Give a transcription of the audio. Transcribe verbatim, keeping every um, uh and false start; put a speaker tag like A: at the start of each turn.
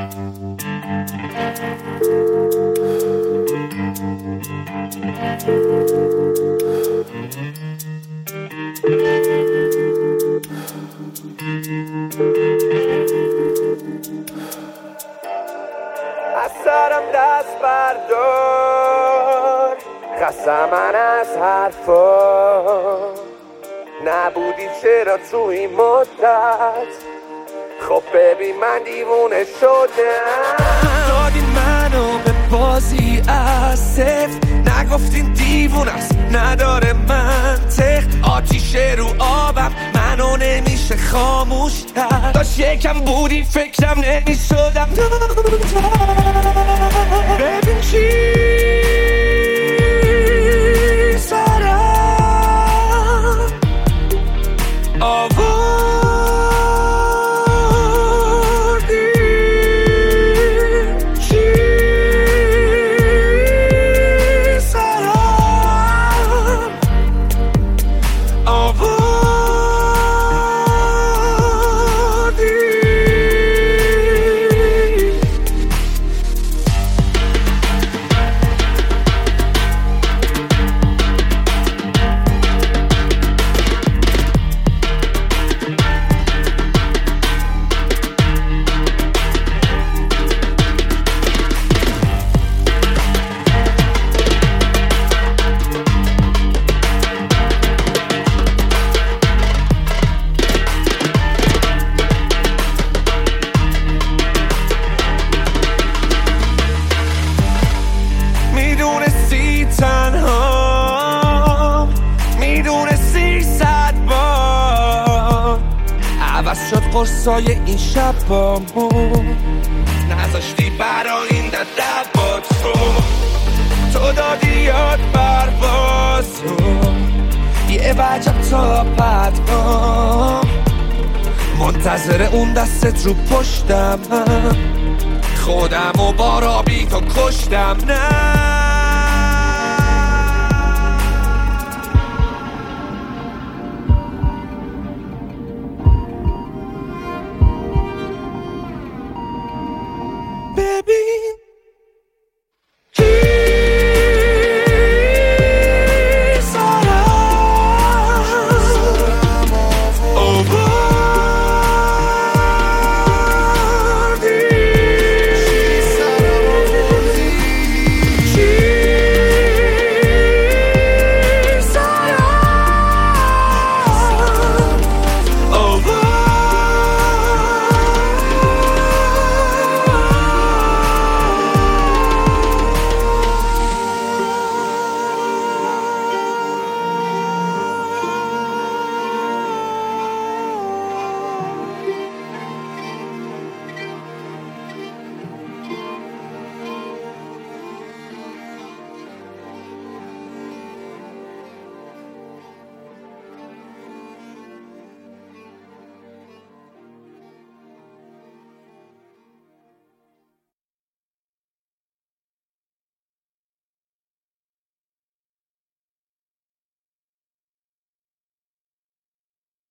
A: از سرم دست بردار، خستم من از حرفا. نبودی چرا تو این مدت؟ خب ببین من دیوونه شدم.
B: دادین منو به بازی از صفر، نگفتین دیوونه است نداره منطق. آتیش رو آبم منو نمیشه خاموش کرد. داشت یکم بودی فکرم نمیشدم. ببین چی سرم آوردی، چی سرم آوردی. میدونستی تنها، میدونستی صد بار عوض شد قرصای این شبامون. نذاشتی برا این دبات رو، تو دادی یاد پروازو. یه وجب تا پدگام منتظر اون دستت رو پشتم. خودم و بارا بی تو کشتم. نه